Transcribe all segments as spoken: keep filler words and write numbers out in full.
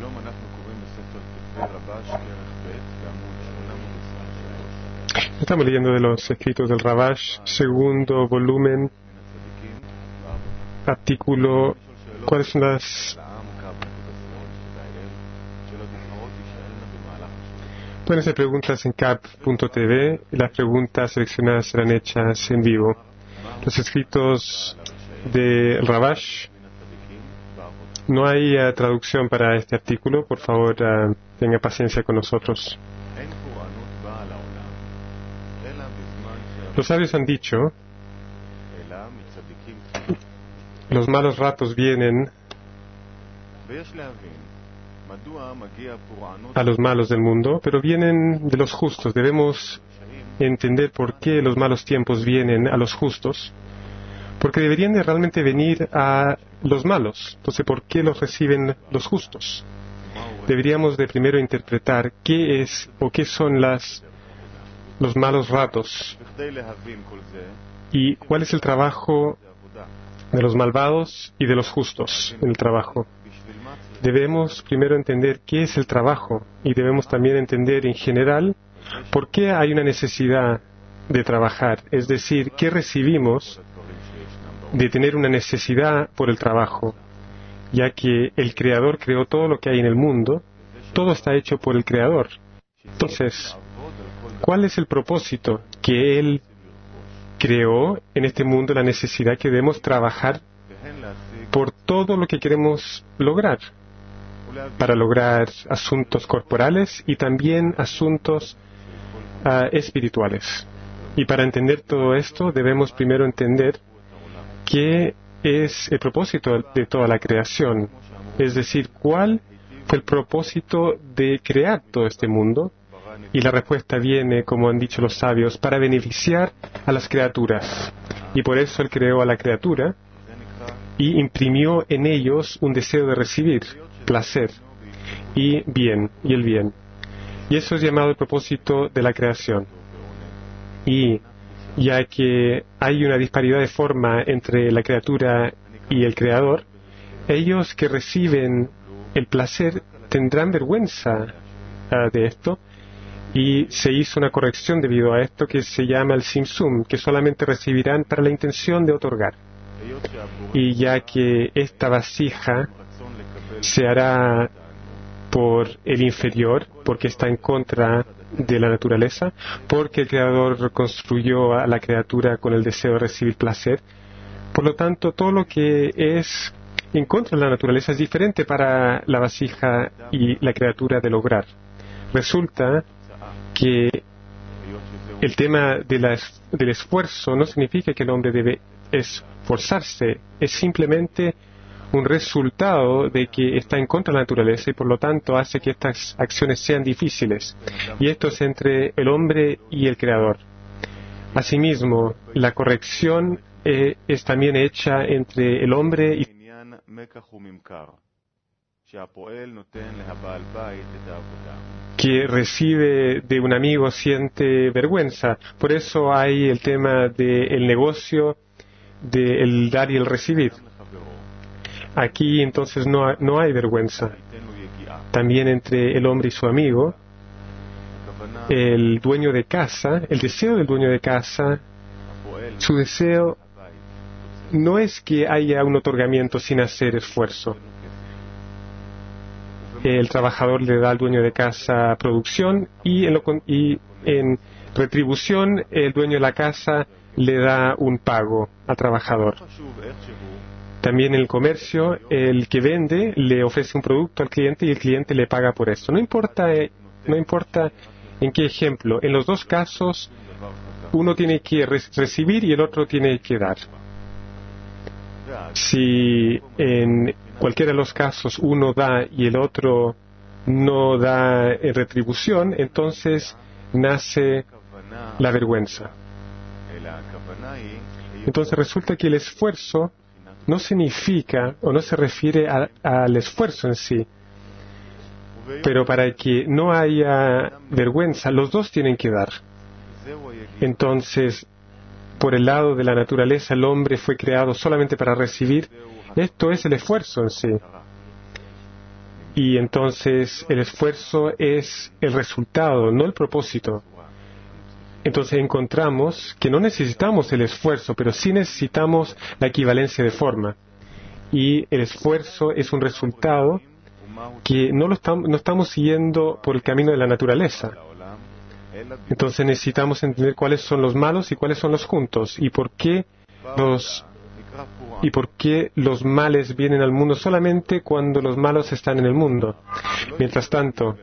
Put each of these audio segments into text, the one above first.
Estamos leyendo de los escritos del Ravash, segundo volumen, artículo. ¿Cuáles son las...? Pueden hacer preguntas en cap punto t v y las preguntas seleccionadas serán hechas en vivo. Los escritos del Ravash. No hay uh, traducción para este artículo. Por favor, uh, tenga paciencia con nosotros. Los sabios han dicho, los malos ratos vienen a los malos del mundo, pero vienen de los justos. Debemos entender por qué los malos tiempos vienen a los justos, porque deberían de realmente venir a los malos. Entonces, ¿por qué los reciben los justos? Deberíamos de primero interpretar qué es o qué son las los malos ratos y cuál es el trabajo de los malvados y de los justos en el trabajo. Debemos primero entender qué es el trabajo y debemos también entender en general por qué hay una necesidad de trabajar, es decir, qué recibimos de tener una necesidad por el trabajo, ya que el Creador creó todo lo que hay en el mundo, todo está hecho por el Creador. Entonces, ¿cuál es el propósito que Él creó en este mundo? La necesidad que debemos trabajar por todo lo que queremos lograr, para lograr asuntos corporales y también asuntos uh, espirituales. Y para entender todo esto debemos primero entender qué es el propósito de toda la creación, es decir, cuál fue el propósito de crear todo este mundo. Y la respuesta viene, como han dicho los sabios, para beneficiar a las criaturas. Y por eso Él creó a la criatura y imprimió en ellos un deseo de recibir placer y bien, y el bien. Y eso es llamado el propósito de la creación. Y ya que hay una disparidad de forma entre la criatura y el Creador, ellos que reciben el placer tendrán vergüenza uh, de esto. Y se hizo una corrección debido a esto que se llama el simsum, que solamente recibirán para la intención de otorgar. Y ya que esta vasija se hará por el inferior, porque está en contra de la naturaleza, porque el Creador construyó a la criatura con el deseo de recibir placer. Por lo tanto, todo lo que es en contra de la naturaleza es diferente para la vasija y la criatura de lograr. Resulta que el tema de la, del esfuerzo no significa que el hombre debe esforzarse, es simplemente un resultado de que está en contra de la naturaleza y por lo tanto hace que estas acciones sean difíciles. Y esto es entre el hombre y el Creador. Asimismo, la corrección eh, es también hecha entre el hombre y que recibe de un amigo siente vergüenza. Por eso hay el tema del negocio del dar y el recibir. Aquí entonces no, no hay vergüenza. También entre el hombre y su amigo, el dueño de casa, el deseo del dueño de casa, su deseo no es que haya un otorgamiento sin hacer esfuerzo. El trabajador le da al dueño de casa producción y en, lo, y en retribución el dueño de la casa le da un pago al trabajador. También en el comercio, el que vende le ofrece un producto al cliente y el cliente le paga por esto. No importa, no importa en qué ejemplo, en los dos casos uno tiene que re- recibir y el otro tiene que dar. Si en cualquiera de los casos uno da y el otro no da en retribución, entonces nace la vergüenza. Entonces resulta que el esfuerzo no significa o no se refiere a, al esfuerzo en sí, pero para que no haya vergüenza, los dos tienen que dar. Entonces, por el lado de la naturaleza, el hombre fue creado solamente para recibir. Esto es el esfuerzo en sí. y entonces el esfuerzo es el resultado, no el propósito. Entonces encontramos que no necesitamos el esfuerzo, pero sí necesitamos la equivalencia de forma. Y el esfuerzo es un resultado que no lo estamos, no estamos siguiendo por el camino de la naturaleza. Entonces necesitamos entender cuáles son los malos y cuáles son los juntos, y por qué los y por qué los males vienen al mundo solamente cuando los malos están en el mundo. Mientras tanto,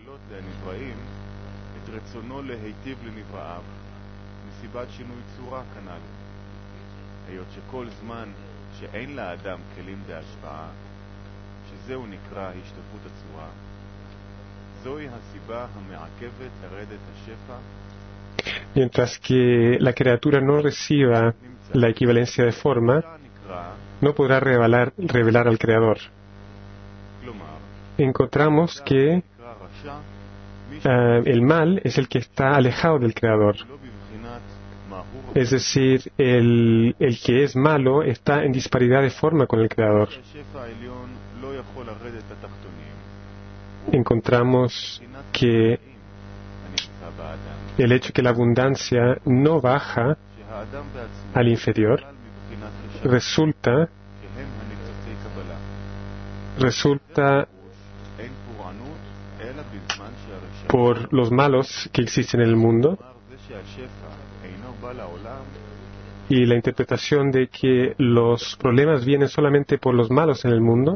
mientras que la criatura no reciba la equivalencia de forma, no podrá revelar, revelar al Creador. Encontramos que uh, el mal es el que está alejado del Creador. Es decir, el, el que es malo está en disparidad de forma con el Creador. Encontramos que el hecho que la abundancia no baja al inferior resulta resulta por los malos que existen en el mundo, y la interpretación de que los problemas vienen solamente por los malos en el mundo.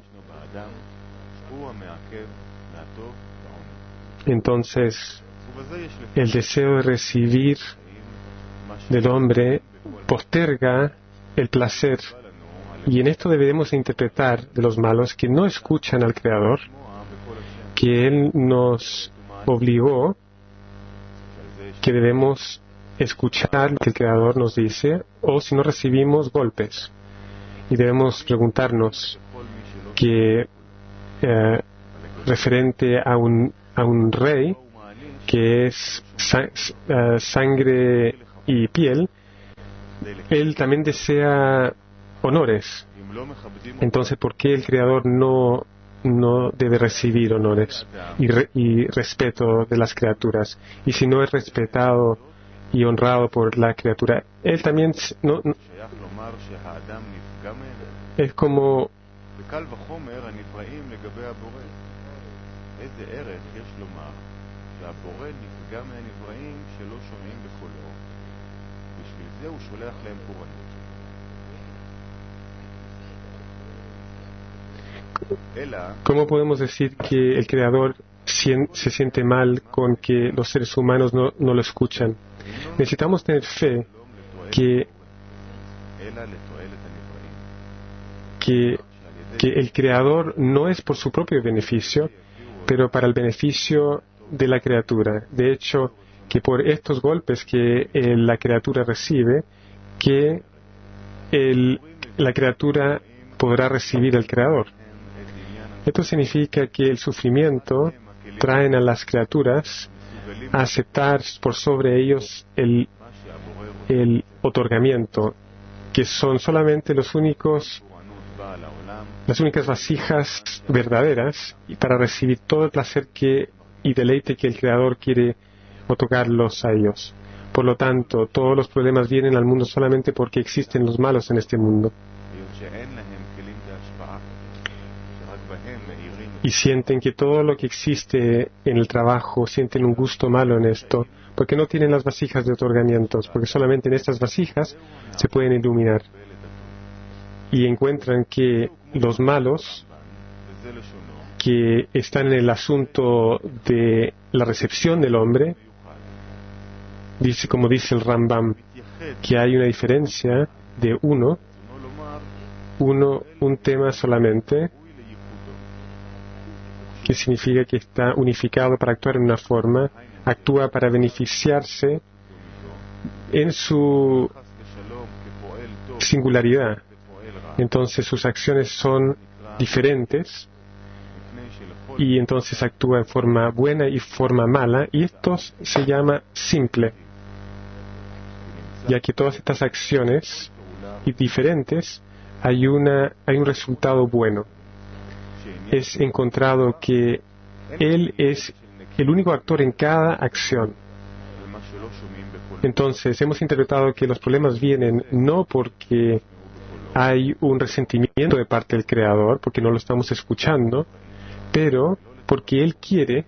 Entonces el deseo de recibir del hombre posterga el placer, y en esto debemos interpretar de los malos que no escuchan al Creador, que Él nos obligó, que debemos escuchar lo que el Creador nos dice, o si no recibimos golpes. Y debemos preguntarnos que eh, referente a un, a un rey que es sa- uh, sangre y piel, él también desea honores. Entonces, ¿por qué el Creador no, no debe recibir honores y, re, y respeto de las criaturas? Y si no es respetado y honrado por la criatura, él también no, no, es como ¿cómo podemos decir que el Creador se siente mal con que los seres humanos no, no lo escuchan? Necesitamos tener fe que, que, que el Creador no es por su propio beneficio, pero para el beneficio de la criatura. De hecho, que por estos golpes que eh, la criatura recibe, que el, la criatura podrá recibir al Creador. Esto significa que el sufrimiento trae a las criaturas a aceptar por sobre ellos el, el otorgamiento, que son solamente los únicos, las únicas vasijas verdaderas para recibir todo el placer que, y deleite que el Creador quiere otorgarlos a ellos. Por lo tanto, todos los problemas vienen al mundo solamente porque existen los malos en este mundo. Y sienten que todo lo que existe en el trabajo, sienten un gusto malo en esto, porque no tienen las vasijas de otorgamientos, porque solamente en estas vasijas se pueden iluminar. Y encuentran que los malos, que están en el asunto de la recepción del hombre, dice, como dice el Rambam, que hay una diferencia de uno, uno, un tema solamente, que significa que está unificado para actuar en una forma, actúa para beneficiarse en su singularidad. Entonces sus acciones son diferentes y entonces actúa en forma buena y forma mala, y esto se llama simple, ya que todas estas acciones y diferentes hay una hay un resultado bueno. es encontrado que Él es el único actor en cada acción. Entonces, hemos interpretado que los problemas vienen no porque hay un resentimiento de parte del Creador, porque no lo estamos escuchando, pero porque Él quiere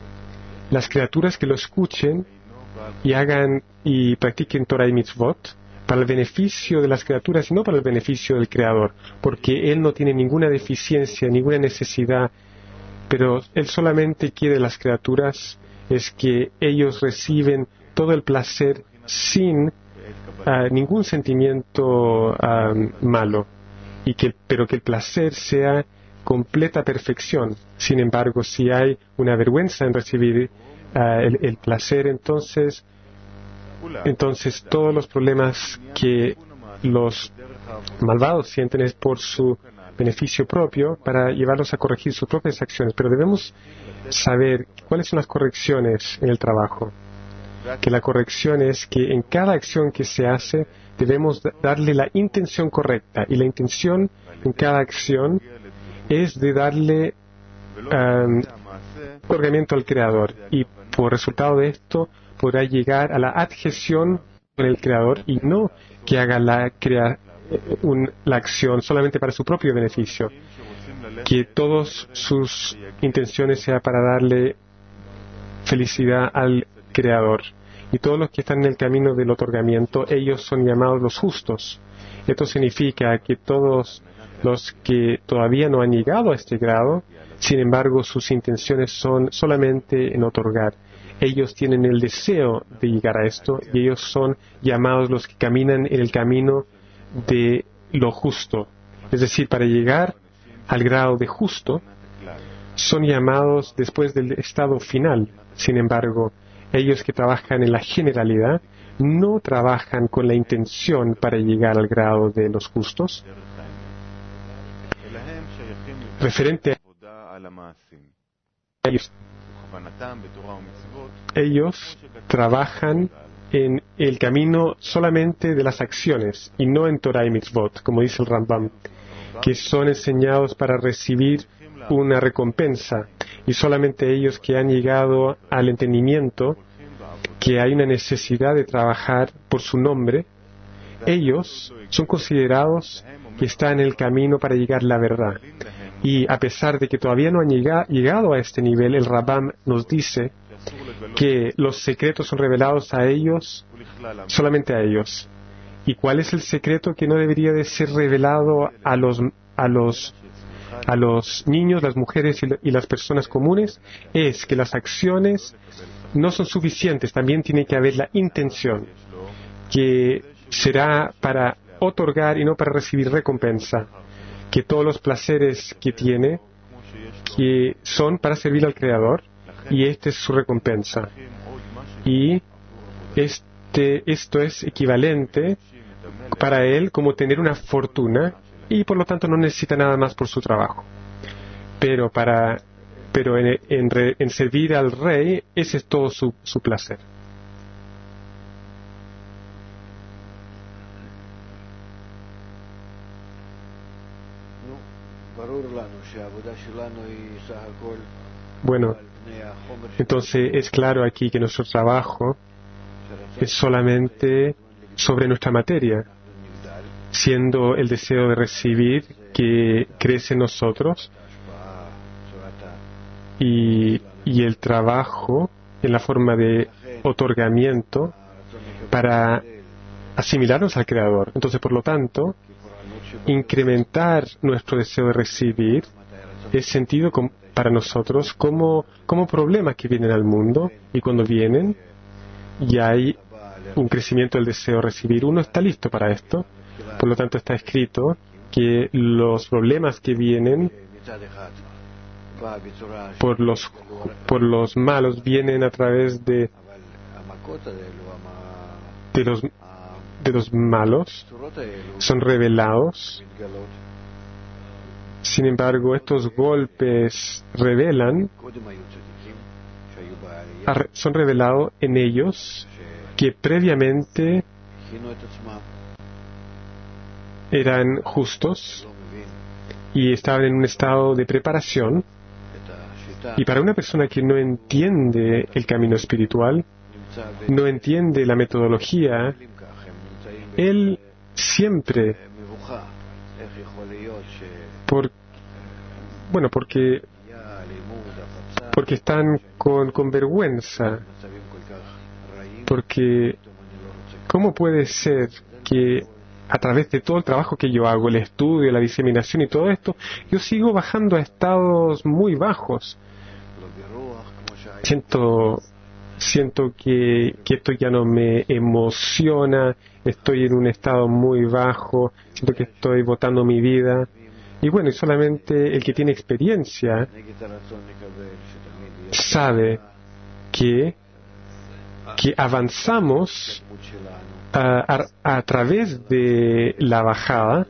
las criaturas que lo escuchen y hagan y practiquen Torah y Mitzvot para el beneficio de las criaturas y no para el beneficio del Creador, porque Él no tiene ninguna deficiencia, ninguna necesidad, pero Él solamente quiere las criaturas es que ellos reciben todo el placer sin uh, ningún sentimiento uh, malo, y que, pero que el placer sea completa perfección. Sin embargo, si hay una vergüenza en recibir uh, el, el placer, entonces entonces todos los problemas que los malvados sienten es por su beneficio propio, para llevarlos a corregir sus propias acciones. Pero debemos saber cuáles son las correcciones en el trabajo. Que la corrección es que en cada acción que se hace debemos darle la intención correcta, y la intención en cada acción es de darle um, otorgamiento al Creador, y por resultado de esto podrá llegar a la adhesión con el Creador y no que haga la, crea, un, la acción solamente para su propio beneficio, que todas sus intenciones sean para darle felicidad al Creador. Y todos los que están en el camino del otorgamiento, ellos son llamados los justos. Esto significa que todos los que todavía no han llegado a este grado, sin embargo, sus intenciones son solamente en otorgar. Ellos tienen el deseo de llegar a esto, y ellos son llamados los que caminan en el camino de lo justo. Es decir, para llegar al grado de justo, son llamados después del estado final. Sin embargo, ellos que trabajan en la generalidad no trabajan con la intención para llegar al grado de los justos. Referente a ellos, ellos trabajan en el camino solamente de las acciones y no en Torah y Mitzvot, como dice el Rambam, que son enseñados para recibir una recompensa, y solamente ellos que han llegado al entendimiento que hay una necesidad de trabajar por su nombre, ellos son considerados que están en el camino para llegar a la verdad. Y a pesar de que todavía no han llega, llegado a este nivel, el Rambam nos dice que los secretos son revelados a ellos, solamente a ellos. ¿Y cuál es el secreto que no debería de ser revelado a los a los a los niños, las mujeres y las personas comunes? Es que las acciones no son suficientes, también tiene que haber la intención, que será para otorgar y no para recibir recompensa, que todos los placeres que tiene, que son para servir al Creador, y esta es su recompensa. Y este, esto es equivalente para él como tener una fortuna, y por lo tanto no necesita nada más por su trabajo. Pero para pero en, en, en servir al rey, ese es todo su, su placer. Bueno, entonces es claro aquí que nuestro trabajo es solamente sobre nuestra materia, siendo el deseo de recibir que crece en nosotros, y, y el trabajo en la forma de otorgamiento para asimilarnos al Creador. Entonces, por lo tanto, incrementar nuestro deseo de recibir es sentido com- para nosotros como, como problemas que vienen al mundo, y cuando vienen y hay un crecimiento del deseo de recibir, uno está listo para esto. Por lo tanto, está escrito que los problemas que vienen por los por los malos vienen a través de de los de los malos, son revelados. Sin embargo, estos golpes revelan son revelados en ellos que previamente eran justos y estaban en un estado de preparación. Y para una persona que no entiende el camino espiritual, no entiende la metodología, él siempre, por, bueno, porque, porque están con, con vergüenza, porque ¿cómo puede ser que a través de todo el trabajo que yo hago, el estudio, la diseminación y todo esto, yo sigo bajando a estados muy bajos? Siento, siento que, que esto ya no me emociona, estoy en un estado muy bajo, siento que estoy botando mi vida. Y bueno, y solamente el que tiene experiencia sabe que, que avanzamos a, a, a través de la bajada,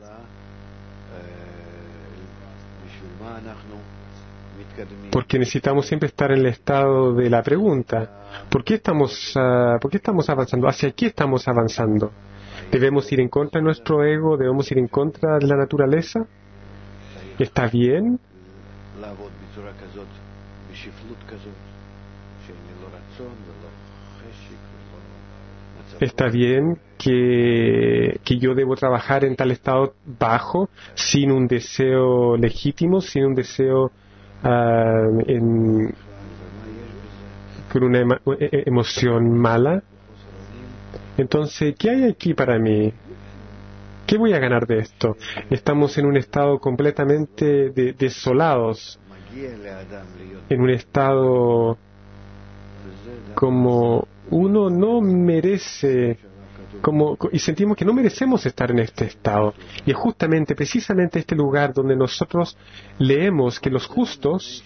porque necesitamos siempre estar en el estado de la pregunta. ¿Por qué estamos, uh, ¿por qué estamos avanzando? ¿Hacia qué estamos avanzando? ¿Debemos ir en contra de nuestro ego? ¿Debemos ir en contra de la naturaleza? ¿Está bien? ¿Está bien que, que yo debo trabajar en tal estado bajo, sin un deseo legítimo, sin un deseo Uh, en, con una ema, emoción mala? Entonces, ¿qué hay aquí para mí? ¿Qué voy a ganar de esto? Estamos en un estado completamente de, desolados, en un estado como uno no merece, como, y sentimos que no merecemos estar en este estado. Y es justamente, precisamente este lugar donde nosotros leemos que los justos,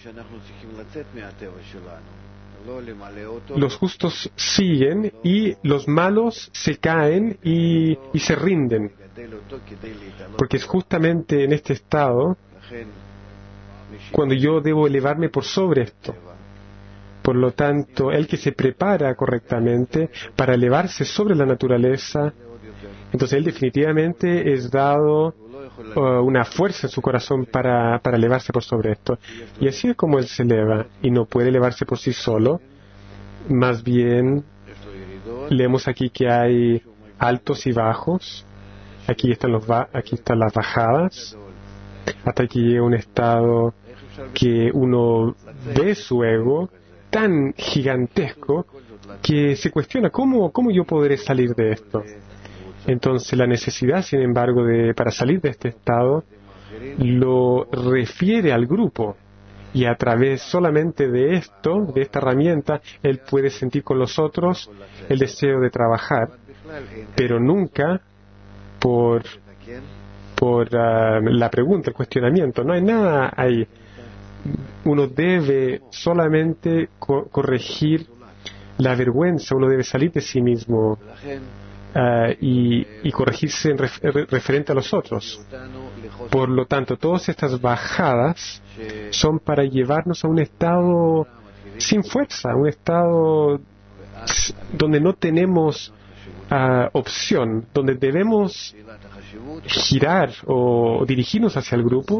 los justos siguen y los malos se caen y, y se rinden. Porque es justamente en este estado cuando yo debo elevarme por sobre esto. Por lo tanto, el que se prepara correctamente para elevarse sobre la naturaleza, entonces él definitivamente es dado uh, una fuerza en su corazón para, para elevarse por sobre esto. Y así es como él se eleva, y no puede elevarse por sí solo. Más bien, leemos aquí que hay altos y bajos. Aquí están, los ba- aquí están las bajadas, hasta que llega un estado que uno ve su ego tan gigantesco que se cuestiona cómo, cómo yo podré salir de esto. Entonces la necesidad, sin embargo, de para salir de este estado lo refiere al grupo, y a través solamente de esto, de esta herramienta, él puede sentir con los otros el deseo de trabajar, pero nunca por por uh, la pregunta, el cuestionamiento. No hay nada ahí. Uno debe solamente co- corregir la vergüenza, uno debe salir de sí mismo uh, y, y corregirse en ref- referente a los otros. Por lo tanto, todas estas bajadas son para llevarnos a un estado sin fuerza, un estado donde no tenemos uh, opción, donde debemos girar o dirigirnos hacia el grupo.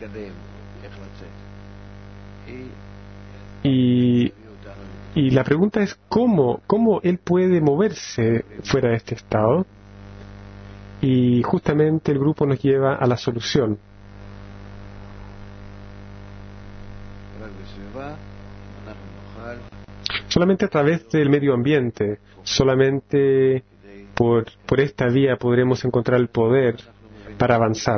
Y, y la pregunta es cómo, cómo él puede moverse fuera de este estado. Y justamente el grupo nos lleva a la solución. Solamente a través del medio ambiente, solamente por, por esta vía podremos encontrar el poder para avanzar.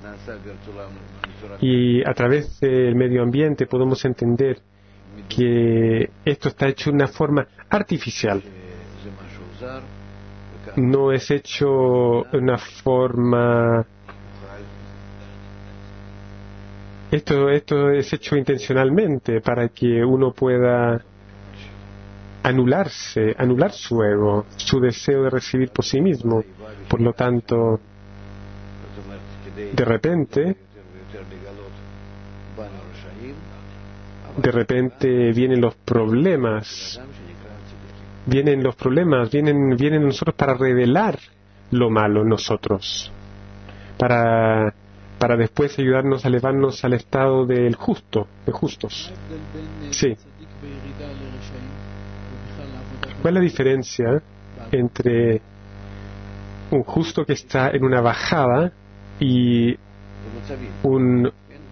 Y a través del medio ambiente podemos entender que esto está hecho de una forma artificial. No es hecho de una forma... Esto, esto es hecho intencionalmente para que uno pueda anularse, anular su ego, su deseo de recibir por sí mismo. Por lo tanto, de repente, de repente vienen los problemas, vienen los problemas, vienen, vienen nosotros para revelar lo malo en nosotros, para para después ayudarnos a elevarnos al estado del justo, de justos. Sí. ¿Cuál es la diferencia entre un justo que está en una bajada y un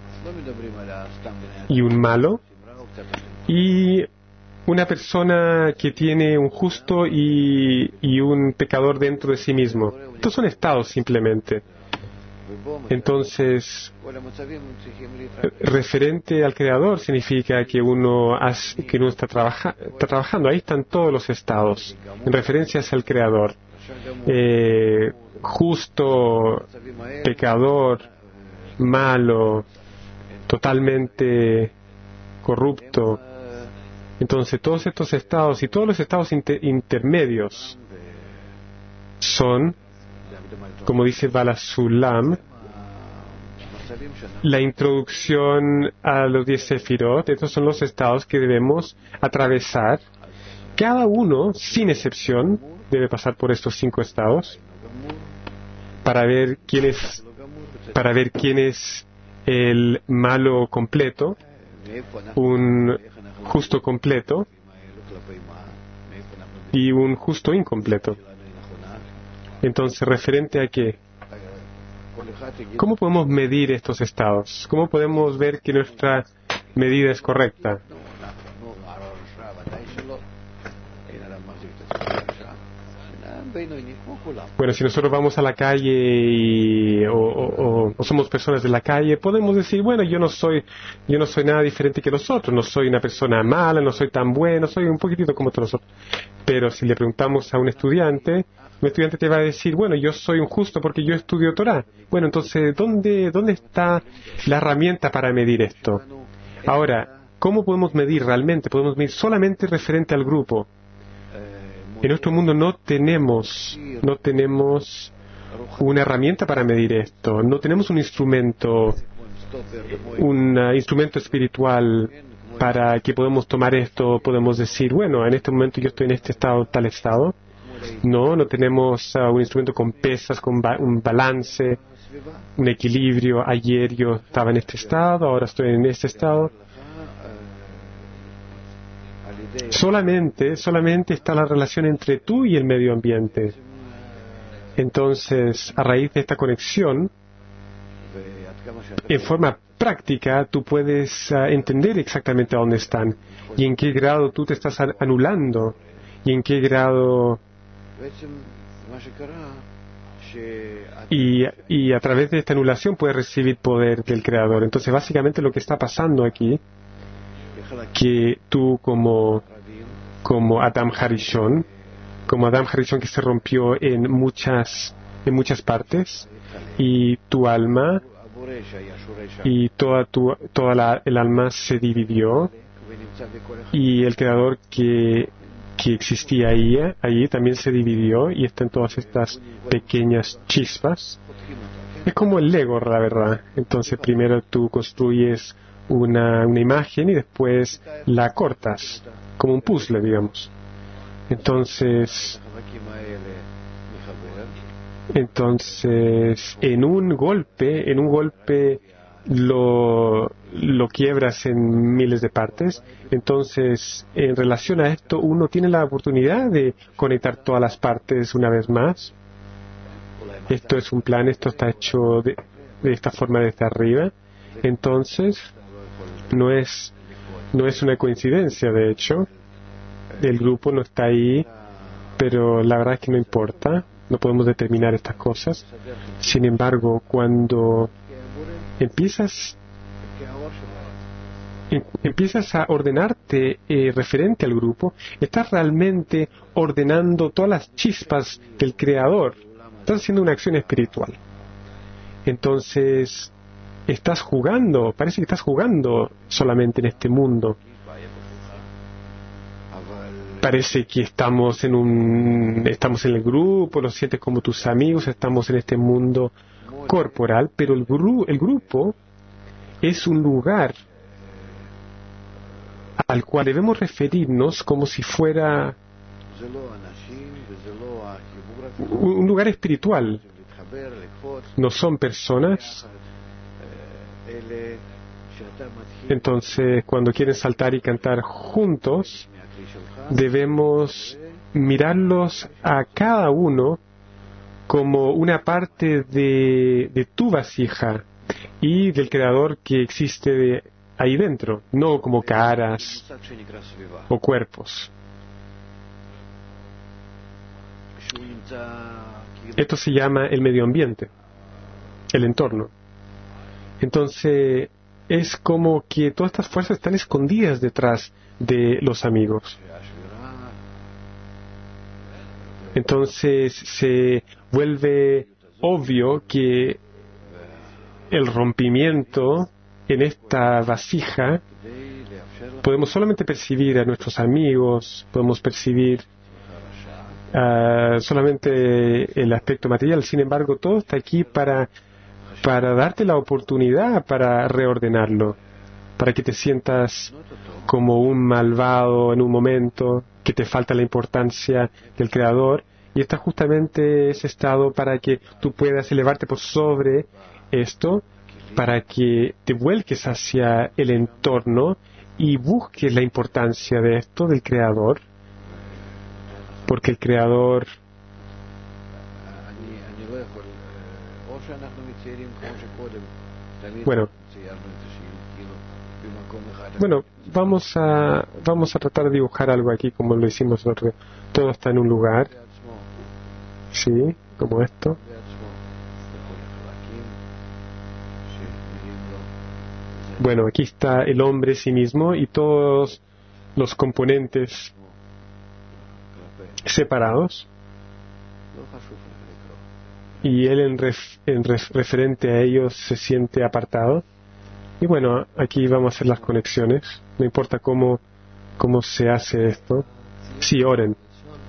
y un malo y una persona que tiene un justo y, y un pecador dentro de sí mismo? Estos son estados simplemente. Entonces, referente al Creador significa que uno, hace, que uno está, trabaja, está trabajando. Ahí están todos los estados, en referencia hacia el Creador. Eh, justo, pecador, malo, totalmente corrupto. Entonces, todos estos estados y todos los estados inter- intermedios son, como dice Bala Sulam, la introducción a los diez sefirot. Estos son los estados que debemos atravesar. Cada uno, sin excepción, debe pasar por estos cinco estados para ver quién es, para ver quién es el malo completo, un justo completo y un justo incompleto. Entonces, referente a qué, ¿cómo podemos medir estos estados? ¿Cómo podemos ver que nuestra medida es correcta? Bueno, si nosotros vamos a la calle y, o, o, o somos personas de la calle, podemos decir, bueno, yo no soy yo no soy nada diferente que los otros, no soy una persona mala, no soy tan bueno, soy un poquitito como todos nosotros. Pero si le preguntamos a un estudiante, un estudiante te va a decir, bueno, yo soy un justo porque yo estudio Torah. Bueno, entonces, ¿dónde, dónde está la herramienta para medir esto? Ahora, ¿cómo podemos medir realmente? Podemos medir solamente referente al grupo. En nuestro mundo no tenemos, no tenemos una herramienta para medir esto. No tenemos un instrumento, un uh, instrumento espiritual para que podamos tomar esto, podemos decir, bueno, en este momento yo estoy en este estado, tal estado. No, no tenemos uh, un instrumento con pesas, con ba- un balance, un equilibrio. Ayer yo estaba en este estado, ahora estoy en este estado. Solamente, solamente está la relación entre tú y el medio ambiente. Entonces, a raíz de esta conexión, en forma práctica, tú puedes uh, entender exactamente a dónde están y en qué grado tú te estás anulando y en qué grado. Y, y a través de esta anulación puedes recibir poder del Creador. Entonces, básicamente lo que está pasando aquí, que tú como, como Adam Harishon, como Adam Harishon que se rompió en muchas, en muchas partes, y tu alma, y toda, tu, toda la, el alma se dividió, y el Creador que, que existía ahí, ahí también se dividió, y está en todas estas pequeñas chispas. Es como el Lego, la verdad. Entonces primero tú construyes una, una imagen y después la cortas, como un puzzle, digamos. Entonces, entonces, en un golpe, en un golpe lo, lo quiebras en miles de partes. Entonces, en relación a esto, uno tiene la oportunidad de conectar todas las partes una vez más. Esto es un plan, esto está hecho de, de esta forma desde arriba. Entonces, no es, no es una coincidencia, de hecho. El grupo no está ahí, pero la verdad es que no importa. No podemos determinar estas cosas. Sin embargo, cuando empiezas em, empiezas a ordenarte eh, referente al grupo, estás realmente ordenando todas las chispas del Creador. Estás haciendo una acción espiritual. Entonces, estás jugando, parece que estás jugando solamente en este mundo. Parece que estamos en un, estamos en el grupo, lo sientes como tus amigos, estamos en este mundo corporal, pero el, gru, el grupo es un lugar al cual debemos referirnos como si fuera un lugar espiritual. No son personas, Entonces, cuando quieren saltar y cantar juntos, debemos mirarlos a cada uno como una parte de, de tu vasija y del Creador que existe de ahí dentro, no como caras o cuerpos. Esto se llama el medio ambiente, el entorno. Entonces, es como que todas estas fuerzas están escondidas detrás de los amigos. Entonces, se vuelve obvio que el rompimiento en esta vasija podemos solamente percibir a nuestros amigos, podemos percibir uh, solamente el aspecto material. Sin embargo, todo está aquí para para darte la oportunidad para reordenarlo, para que te sientas como un malvado en un momento, que te falta la importancia del Creador, y está justamente ese estado para que tú puedas elevarte por sobre esto, para que te vuelques hacia el entorno y busques la importancia de esto, del Creador, porque el Creador Bueno, bueno, vamos a vamos a tratar de dibujar algo aquí como lo hicimos nosotros. Todo está en un lugar, sí, como esto. Bueno, aquí está el hombre sí mismo y todos los componentes separados. Y él en, ref, en ref, referente a ellos se siente apartado. Y bueno, aquí vamos a hacer las conexiones. No importa cómo, cómo se hace esto. Sí, oren.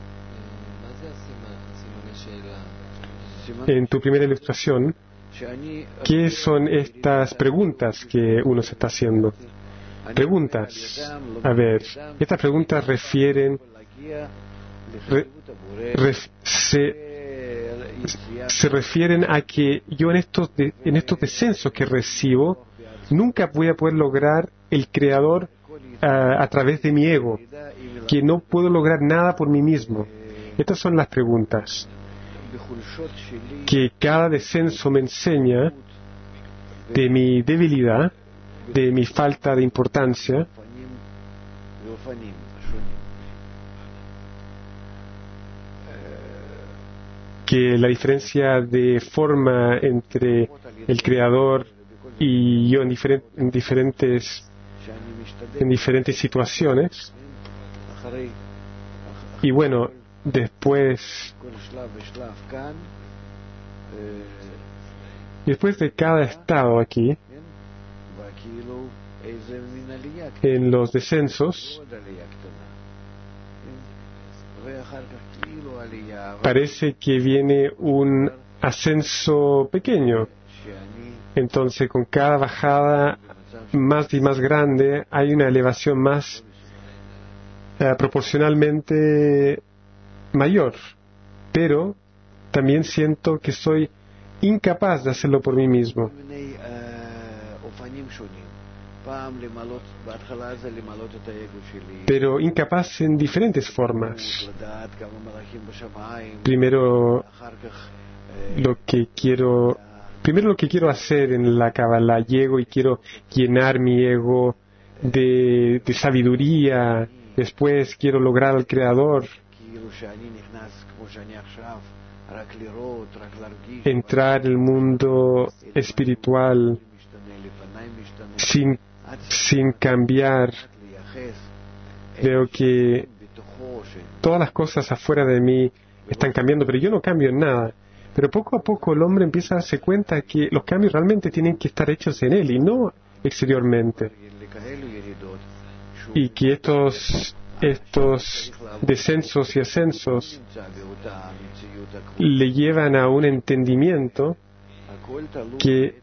En tu primera ilustración, ¿qué son estas preguntas que uno se está haciendo? Preguntas. A ver, estas preguntas refieren... Re, ref, se, se refieren a que yo en estos de, en estos descensos que recibo nunca voy a poder lograr el Creador uh, a través de mi ego, que no puedo lograr nada por mí mismo. Estas son las preguntas que cada descenso me enseña de mi debilidad, de mi falta de importancia, que la diferencia de forma entre el Creador y yo en, diferent, en diferentes en diferentes situaciones. Y bueno, después después de cada estado aquí, en los descensos, parece que viene un ascenso pequeño. Entonces, con cada bajada más y más grande, hay una elevación más eh, proporcionalmente mayor. Pero también siento que soy incapaz de hacerlo por mí mismo. Pero incapaz en diferentes formas. Primero lo que quiero primero lo que quiero hacer en la Kabbalah, llego y quiero llenar mi ego de, de sabiduría, después quiero lograr al Creador, entrar en el mundo espiritual sin sin cambiar. Veo que todas las cosas afuera de mí están cambiando, pero yo no cambio en nada. Pero poco a poco el hombre empieza a darse cuenta que los cambios realmente tienen que estar hechos en él y no exteriormente. Y que estos, estos descensos y ascensos le llevan a un entendimiento que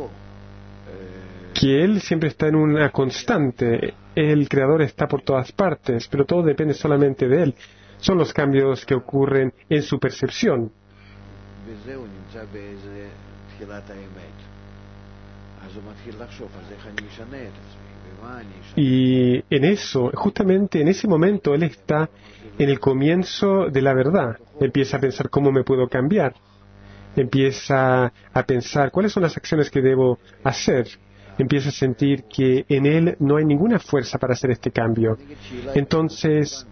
que él siempre está en una constante. El Creador está por todas partes, pero todo depende solamente de él. Son los cambios que ocurren en su percepción. Y en eso, justamente en ese momento, él está en el comienzo de la verdad. Empieza a pensar cómo me puedo cambiar. Empieza a pensar cuáles son las acciones que debo hacer. Empieza a sentir que en él no hay ninguna fuerza para hacer este cambio. Entonces,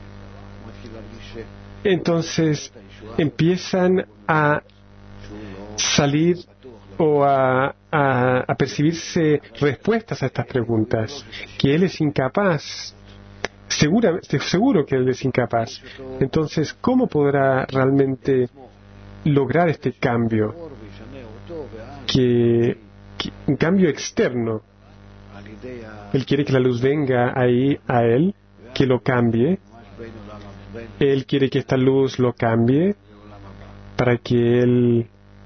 entonces empiezan a salir o a, a, a percibirse respuestas a estas preguntas, que él es incapaz, segura, seguro que él es incapaz. Entonces, ¿cómo podrá realmente lograr este cambio? Que, que un cambio externo. Él quiere que la luz venga ahí a él, que lo cambie. Él quiere que esta luz lo cambie para que él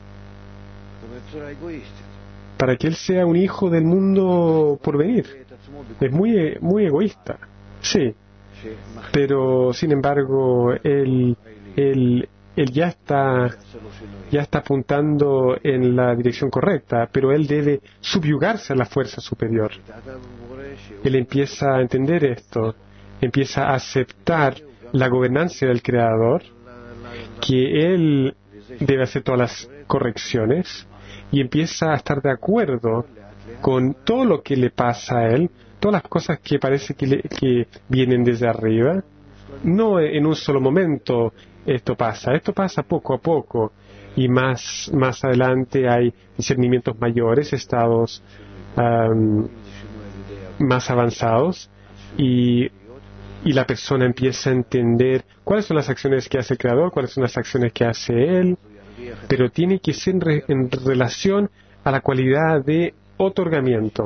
para que él sea un hijo del mundo por venir. Es muy muy egoísta, sí, pero sin embargo él él él ya está ya está apuntando en la dirección correcta, pero él debe subyugarse a la fuerza superior. Él empieza a entender esto, empieza a aceptar la gobernanza del Creador, que él debe hacer todas las correcciones, y empieza a estar de acuerdo con todo lo que le pasa a él, todas las cosas que parece que, le, que vienen desde arriba. No en un solo momento esto pasa, esto pasa poco a poco, y más, más adelante hay discernimientos mayores, estados um, más avanzados, y y la persona empieza a entender cuáles son las acciones que hace el Creador, cuáles son las acciones que hace él, pero tiene que ser en, re, en relación a la cualidad de otorgamiento.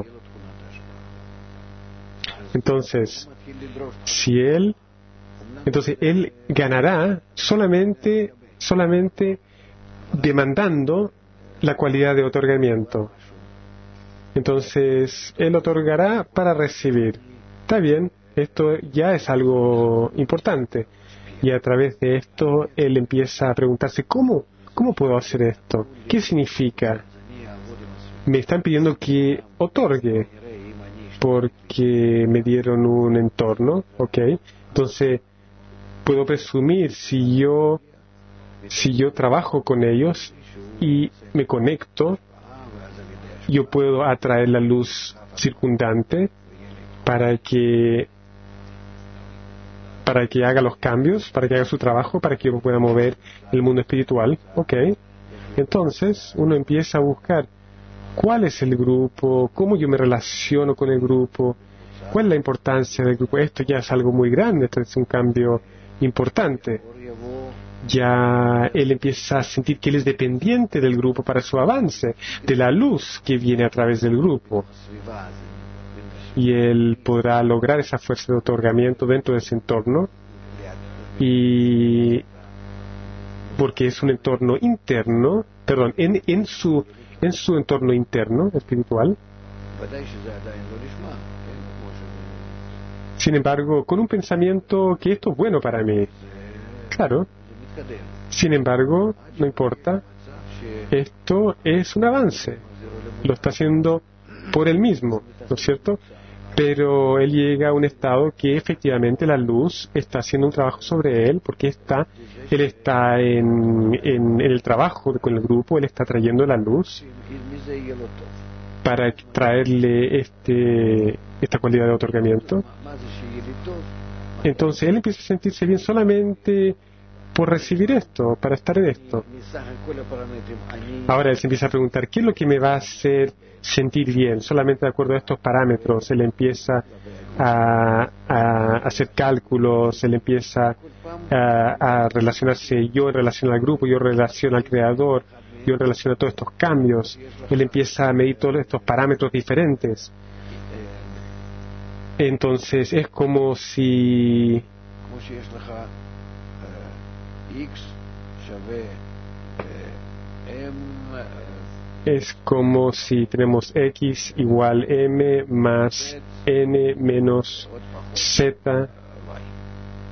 Entonces, si él, entonces él ganará solamente, solamente demandando la cualidad de otorgamiento. Entonces, él otorgará para recibir. Está bien. Esto ya es algo importante. Y a través de esto, él empieza a preguntarse, ¿cómo, cómo puedo hacer esto? ¿Qué significa? Me están pidiendo que otorgue porque me dieron un entorno, ¿ok? Entonces, puedo presumir si yo, si yo trabajo con ellos y me conecto, yo puedo atraer la luz circundante para que para que haga los cambios, para que haga su trabajo, para que yo pueda mover el mundo espiritual. Ok. Entonces, uno empieza a buscar cuál es el grupo, cómo yo me relaciono con el grupo, cuál es la importancia del grupo. Esto ya es algo muy grande, esto es un cambio importante. Ya él empieza a sentir que él es dependiente del grupo para su avance, de la luz que viene a través del grupo. Y él podrá lograr esa fuerza de otorgamiento dentro de ese entorno, y porque es un entorno interno, perdón, en, en su en su entorno interno espiritual. Sin embargo, con un pensamiento que esto es bueno para mí, claro. Sin embargo, no importa, esto es un avance, lo está haciendo por él mismo, ¿no es cierto? Pero él llega a un estado que efectivamente la luz está haciendo un trabajo sobre él, porque está, él está en, en, en el trabajo con el grupo, él está trayendo la luz para traerle este, esta cualidad de otorgamiento. Entonces él empieza a sentirse bien solamente por recibir esto, para estar en esto. Ahora él se empieza a preguntar, ¿qué es lo que me va a hacer sentir bien? Solamente de acuerdo a estos parámetros, él empieza a, a hacer cálculos, él empieza a, a relacionarse yo en relación al grupo, yo en relación al creador, yo en relación a todos estos cambios. Él empieza a medir todos estos parámetros diferentes. Entonces es como si es como si tenemos X igual M más N menos Z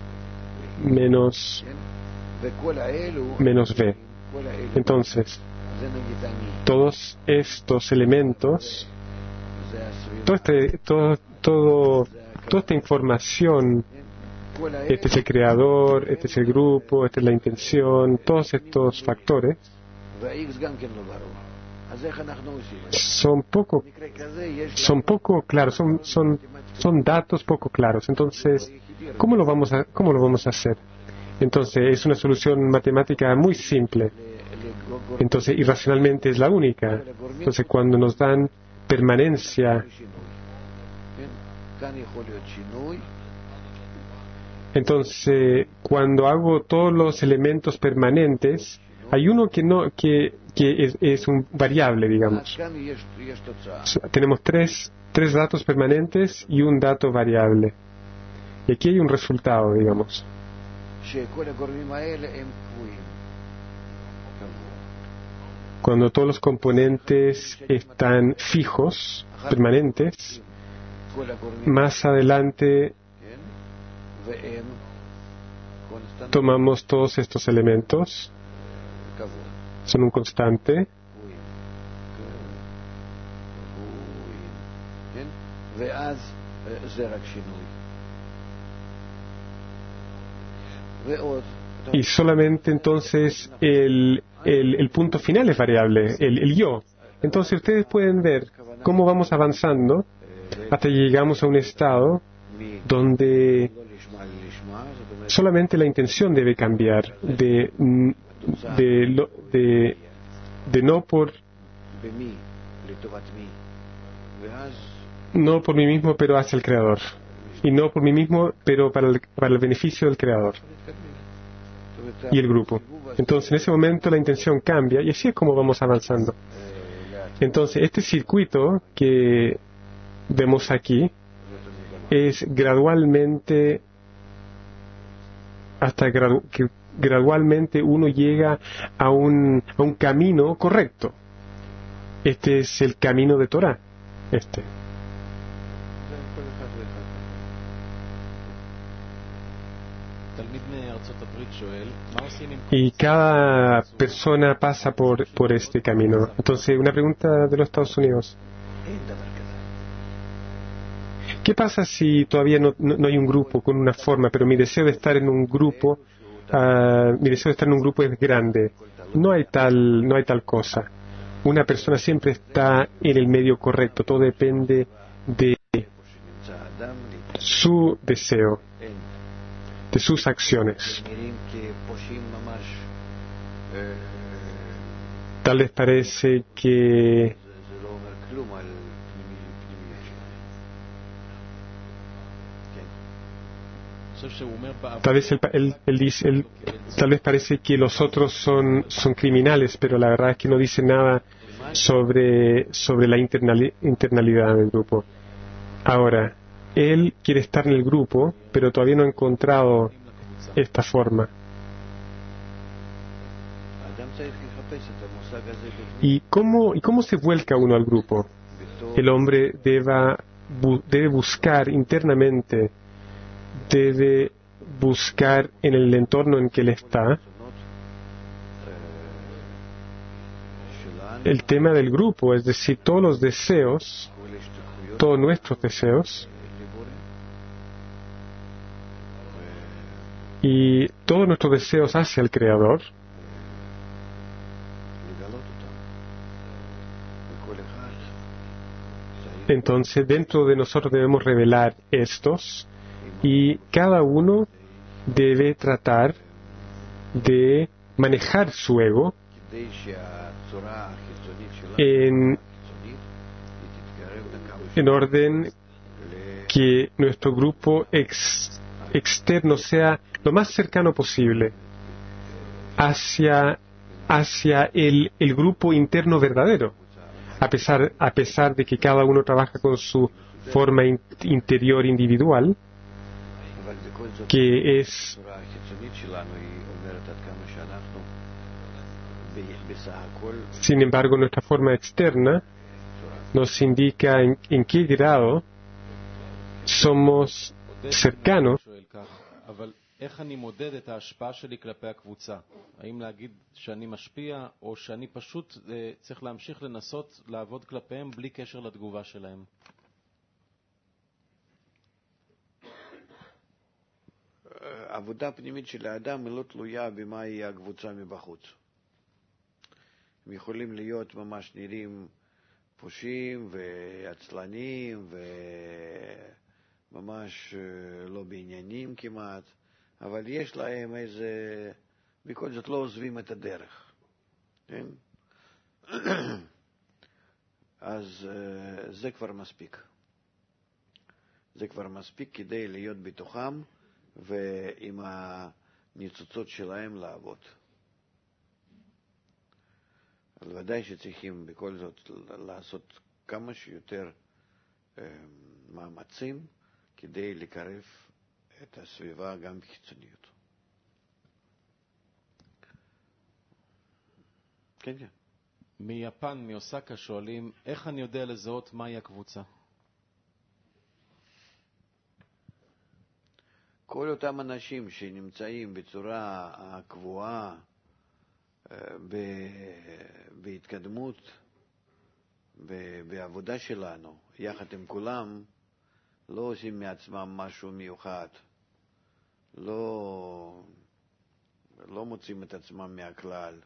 menos menos V. Entonces, todos estos elementos, todo este, todo, todo, toda esta información, este es el creador, este es el grupo, esta es la intención, todos estos factores son poco, son poco claros, son, son, son datos poco claros. Entonces, ¿cómo lo vamos a, cómo lo vamos a hacer? Entonces, es una solución matemática muy simple. Entonces, irracionalmente es la única. Entonces, cuando nos dan permanencia, entonces, cuando hago todos los elementos permanentes, hay uno que no, que, que es, es un variable, digamos. Tenemos tres, tres datos permanentes y un dato variable. Y aquí hay un resultado, digamos. Cuando todos los componentes están fijos, permanentes, más adelante tomamos todos estos elementos, son un constante, y solamente entonces el, el, el punto final es variable, el, el yo. Entonces ustedes pueden ver cómo vamos avanzando hasta que llegamos a un estado donde solamente la intención debe cambiar de, de, de, de no por no por mí mismo pero hacia el creador, y no por mí mismo pero para el, para el beneficio del creador y el grupo. Entonces en ese momento la intención cambia y así es como vamos avanzando. Entonces este circuito que vemos aquí es gradualmente hasta gradu que gradualmente uno llega a un, a un camino correcto. Este es el camino de Torah. Este. Y cada persona pasa por, por este camino. Entonces, una pregunta de los Estados Unidos. ¿Qué pasa si todavía no, no, no hay un grupo con una forma, pero mi deseo de estar en un grupo, uh, mi deseo de estar en un grupo es grande? No hay tal, no hay tal cosa. Una persona siempre está en el medio correcto. Todo depende de su deseo, de sus acciones. Tal vez parece que Tal vez él, él, él dice, él, tal vez parece que los otros son, son criminales, pero la verdad es que no dice nada sobre, sobre la internali, internalidad del grupo. Ahora, él quiere estar en el grupo, pero todavía no ha encontrado esta forma. ¿Y cómo, y cómo se vuelca uno al grupo? El hombre deba, bu, debe buscar internamente, debe buscar en el entorno en que él está el tema del grupo, es decir, todos los deseos, todos nuestros deseos y todos nuestros deseos hacia el Creador, entonces dentro de nosotros debemos revelar estos. Y cada uno debe tratar de manejar su ego en, en orden que nuestro grupo ex, externo sea lo más cercano posible hacia, hacia el, el grupo interno verdadero, a pesar, a pesar de que cada uno trabaja con su forma in, interior individual, que es sin embargo nuestra forma externa nos indica en, en qué grado somos cercanos איך אני מודד את ההשפעה שלי כלפי הקבוצה? האם להגיד שאני משפיע, או שאני פשוט אה, צריך להמשיך לנסות לעבוד כלפיהם בלי קשר לתגובה שלהם? עבודה פנימית של האדם היא לא תלויה במה היא הקבוצה מבחוץ. הם יכולים להיות ממש נראים פושים ועצלנים וממש לא בעניינים כמעט, אבל יש להם איזה, בכל זאת לא עוזבים את הדרך. כן? אז זה כבר מספיק. זה כבר מספיק כדי להיות בתוכם ועם הניצוצות שלהם לעבוד. אבל ודאי שצריכים בכל זאת לעשות כמה שיותר מאמצים כדי לקרב את הסביבה גם בחיצוניות. כן, כן. מיפן, מאוסקה, שואלים, איך אני יודע לזהות מהי הקבוצה? כל אותם אנשים שנמצאים בצורה הקבועה, בהתקדמות, בעבודה שלנו, יחד עם כולם, לא עושים מעצמם משהו מיוחד, לא, לא מוצאים את עצמם מהכלל,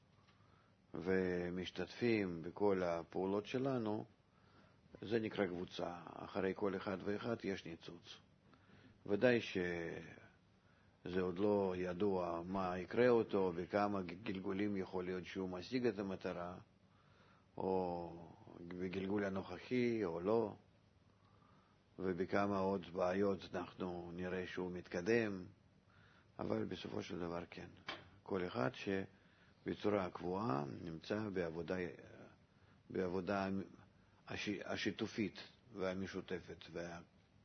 ומשתתפים בכל הפעולות שלנו, זה נקרא קבוצה. אחרי כל אחד ואחד יש ניצוץ. ודאי שזה עוד לא ידוע מה יקרה אותו, וכמה גלגולים יכול להיות שהוא משיג את המטרה, או בגלגול הנוכחי או לא, ובכמה עוד בעיות אנחנו נראה שהוא מתקדם, אבל בסופו של דבר כן. כל אחד שבצורה קבועה נמצא בעבודה, בעבודה השיתופית והמשותפת וה...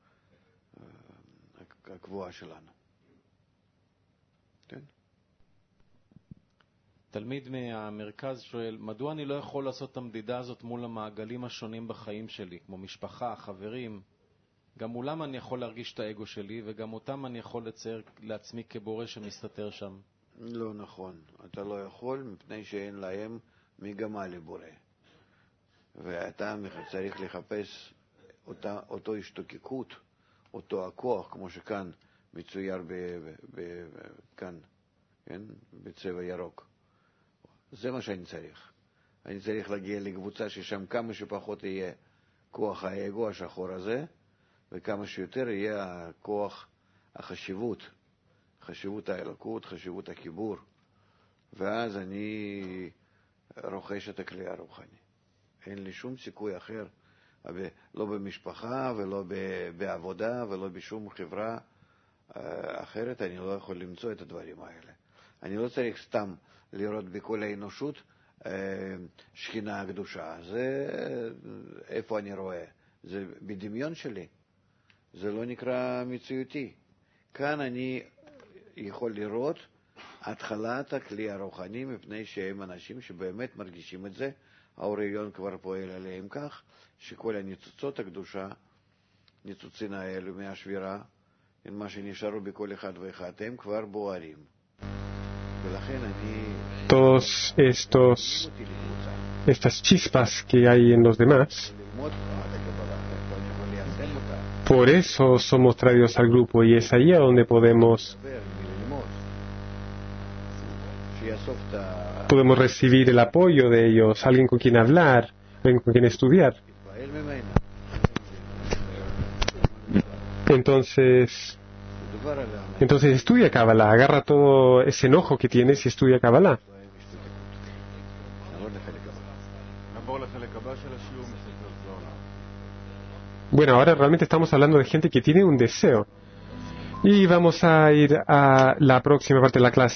הקבועה שלנו. כן? תלמיד מהמרכז שואל, מדוע אני לא יכול לעשות את המדידה הזאת מול המעגלים השונים בחיים שלי, כמו משפחה, חברים? גם מולם אני יכול להרגיש את האגו שלי, וגם אותם אני יכול לצייר לעצמי כבורא שמסתתר שם. לא נכון. אתה לא יכול, מפני שאין להם מגמה לבורא. ואתה צריך לחפש אותה, אותו השתוקקות, אותו הכוח, כמו שכאן מצויר ב, ב, ב, כאן, כן? בצבע ירוק. זה מה שאני צריך. אני צריך להגיע לקבוצה ששם כמה שפחות יהיה כוח האגו השחור הזה, וכמה שיותר יהיה כוח החשיבות, חשיבות האלוקות, חשיבות החיבור. ואז אני רוכש את הכלי הרוחני. אין לי שום סיכוי אחר, לא במשפחה ולא בעבודה ולא בשום חברה אחרת, אני לא יכול למצוא את הדברים האלה. אני לא צריך סתם לראות בכל האנושות שכינה הקדושה. זה איפה אני רואה? זה בדמיון שלי. זה לא נקרא מציאותי. כאן אני יכול לראות התחלת הכלי הרוחני, מפני שהם אנשים שבאמת מרגישים את זה. האור העליון כבר פועל עליהם כך, שכל הניצוצות הקדושה, ניצוצים האלו מהשבירה, מה שנשארו בכל אחד ואחד, הם כבר בוערים. ולכן אני... Todos estos, estas chispas que hay en los demás, por eso somos traídos al grupo y es ahí a donde podemos podemos recibir el apoyo de ellos, alguien con quien hablar, alguien con quien estudiar. Entonces, entonces estudia Kabbalah, agarra todo ese enojo que tienes y estudia Kabbalah. Bueno, ahora realmente estamos hablando de gente que tiene un deseo. Y vamos a ir a la próxima parte de la clase.